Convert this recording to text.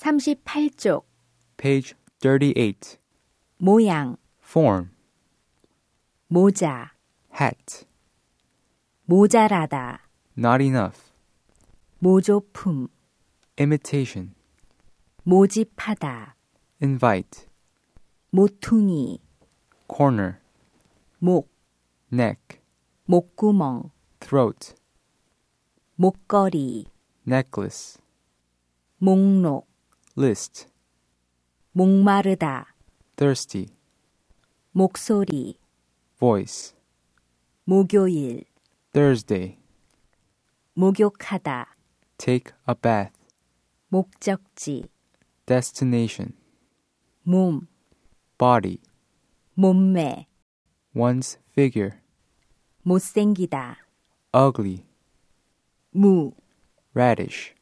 38쪽 Page 38. 모양 Form. 모자 Hat. 모자라다 Not enough. 모조품 Imitation. 모집하다 Invite. 모퉁이 Corner. 목 Neck. 목구멍 Throat. 목걸이 Necklace. 목록 List. 목마르다 Thirsty. 목소리 Voice. 목요일 Thursday. 목욕하다 Take a bath. 목적지 Destination. 몸 Body. 몸매 One's figure. 못생기다 Ugly. 무 Radish.